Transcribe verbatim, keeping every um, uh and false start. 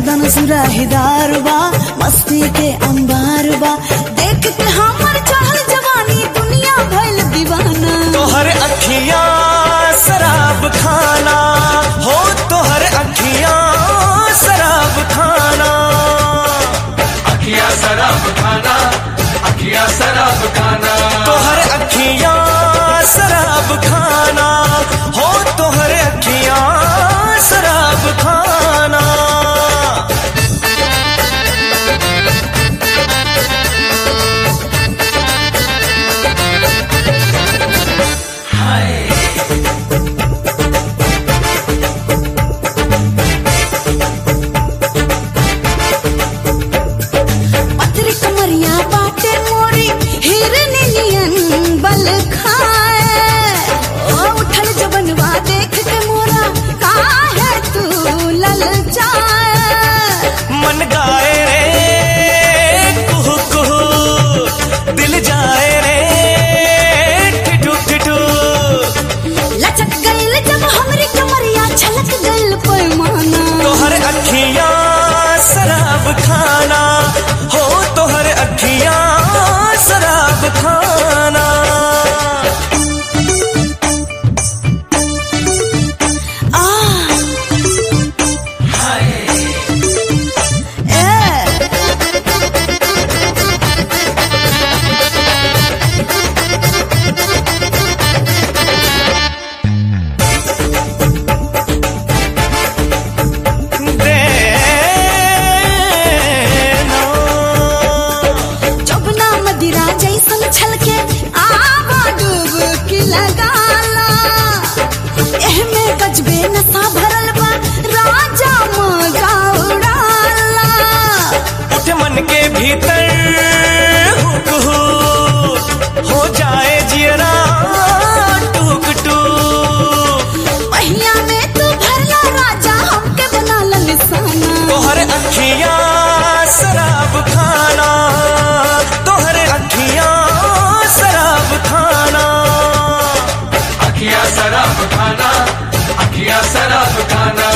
गर्दन सुराहीदार बा, मस्ती के अंबार बा, देख के हमर चढ़ल जवानी दुनिया भइल दीवाना। तोहर अखियां शराब खाना हो, तोहर अखियां शराब खाना, अखियां शराब खाना, अखियां शराब खाना, तोहर अखियां शराब खाना हो, तोहर अखियां शराब खाना। पतरी कमरिया बाटे मोरी हिरनी नियन बल खाए, ओ उठल जबनवा देख के मोरा काहे तू ललचाए। मन गाए रे कुहू कुहू, दिल जाए रे ठिठू ठिठू, लचक गइल जब हमरी कमरिया छलक गइल पैमाना। तोहर अखियां शराब खाना हो, तोहर अखियां शराब खाना। आ ए जबना मदिरा जैसन छलके आवा डुबकी लगाला, एहमे गजबे नशा भरल बा, राजा मजा उड़ाला। उठ मन के भीतर हुक हु, हो जाए जियरा टूक टूक, पहिया में तू भरला राजा, हमके बनाला निशाना। तोहर अखियां शराब खाना, तोहर अखियां शराब खाना, अखियां शराब खाना, अखियां शराब खाना।